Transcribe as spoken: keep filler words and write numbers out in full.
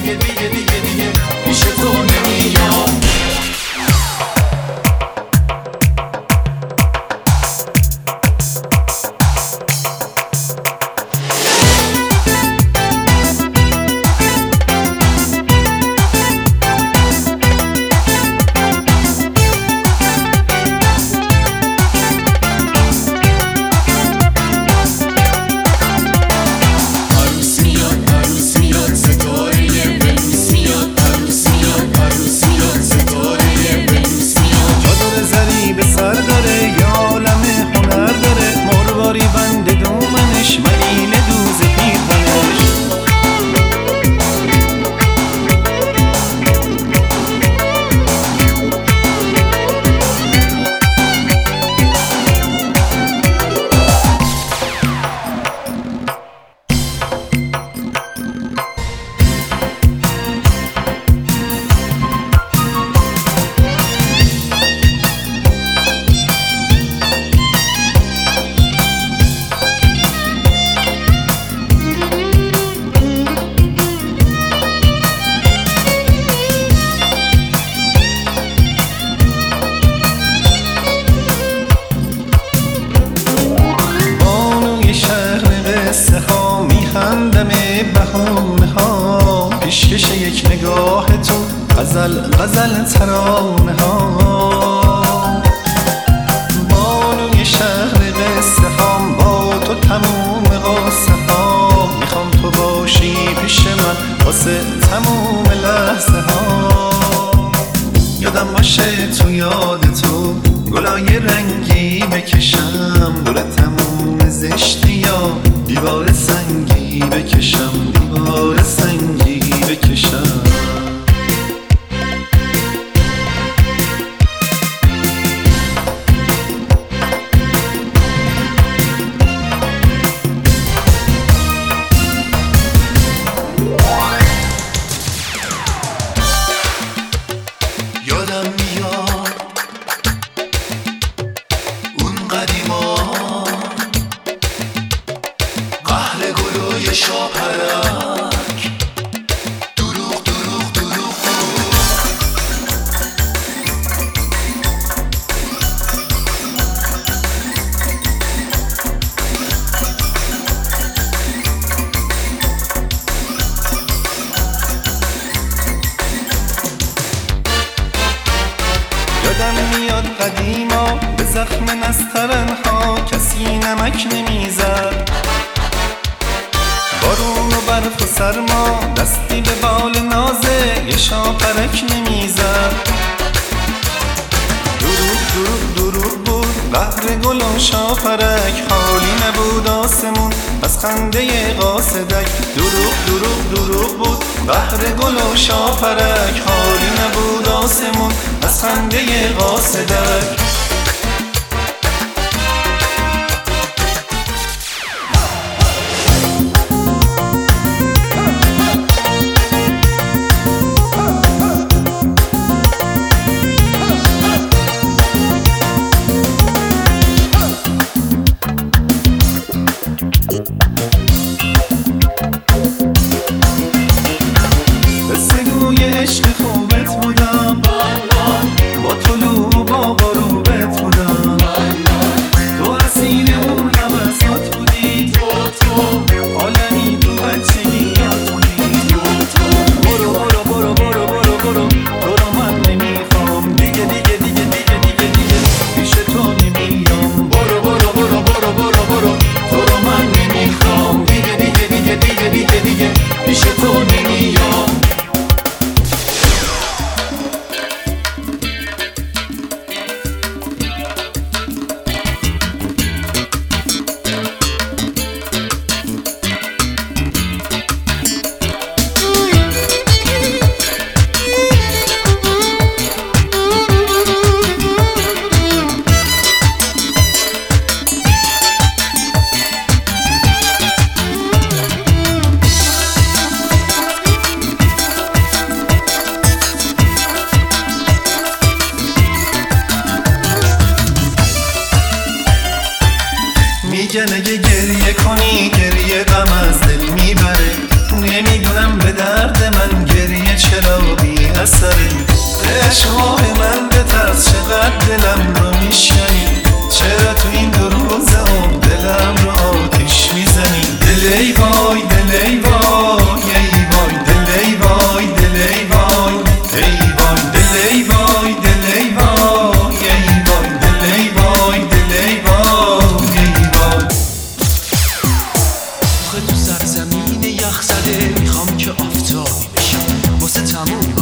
دیگه دیگه دیگه دیگه پیش تو نمیام. بهانه ها پیشکش یک نگاه تو غزل غزل ترانه ها بانوی شهر قصه هام با تو تموم قصه ها میخوام تو باشی پیش من واسه تموم لحظه ها یادم باشه تو یاد تو گلای رنگی بکشم دور تموم زشتی یا دیوار سنگی بکشم دیوار سنگی بکشم یادم میاد اون قدیما قهر گلوی شاپرک دروغ دروغ دروغ یادم میاد قدیما به زخم نسترنها کسی نمک نمیزد بارون و برف و سرما دستی به بال نازه یه شاپرک نمیزد دروغ دروغ دروغ بود قهر گل و شاپرک حالی نبود آسمون از خنده قاصدک دروغ دروغ دروغ بود قهر گل و شاپرک حالی نبود آسمون از خنده قاصدک عشق خوبت بودم با طلوع و با غروبت بودم تو اسیر اون لحظات بودی عالمی تو بچگیات بودی برو برو برو برو برو برو تو رو من نمیخوام دیگه دیگه دیگه دیگه دیگه دیگه پیش تو نمیام برو برو برو برو برو برو تو رو من نمیخوام دیگه دیگه دیگه دیگه دیگه دیگه پیش تو نمیام سرزمین یخ زده میخوام که آفتابی بشم واسه تموم